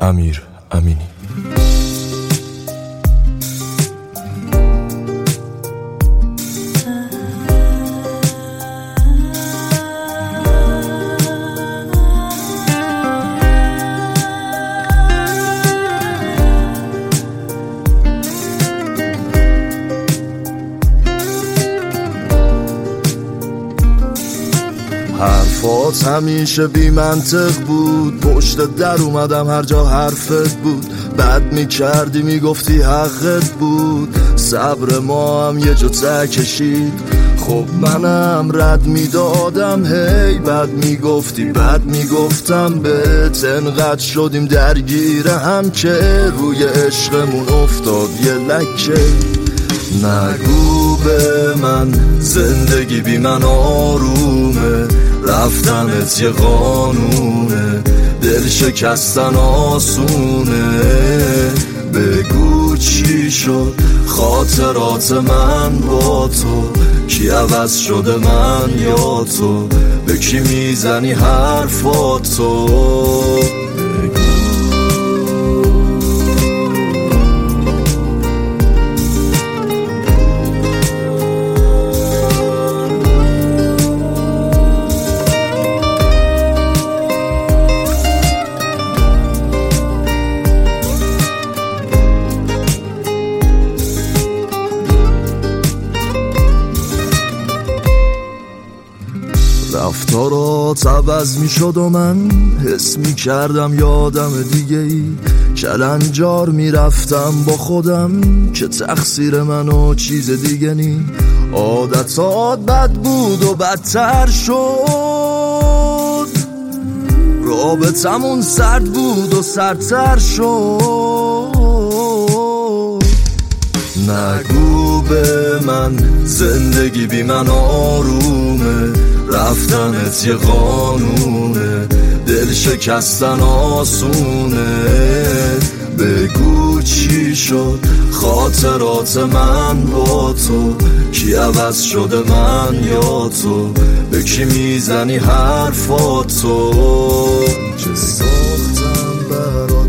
امیر امینی. حرفات همیشه بی منطق بود، پشت در اومدم هر جا حرفت بود، بد میکردی میگفتی حقت بود، صبر ما هم یه جا ته کشید، خب منم رد میدادم، هی بد میگفتی بد میگفتم بهت، انقدر شدیم درگیر هم که روی عشقمون افتاد یه لکه. نگو به من زندگی بی من آرومه، رفتنت یه قانونه، دل شکستن آسونه، بگو چی شد خاطرات من با تو، کی عوض شده من یا تو، به کی میزنی حرفاتو. رفتارات عوض می شد و من حس می کردم یادم دیگه ای، کلنجار می رفتم با خودم که تقصیر من و چیز دیگه نی، عادتات بد بود و بدتر شد، رابطمون سرد بود و سردتر شد. نگو به من زندگی بی من آرومه، رفتنت یه قانونه، دل شکستن آسونه، بگو چی شد خاطرات من با تو، کی عوض شده من یا تو، به کی میزنی حرفاتو، چه ساختم برای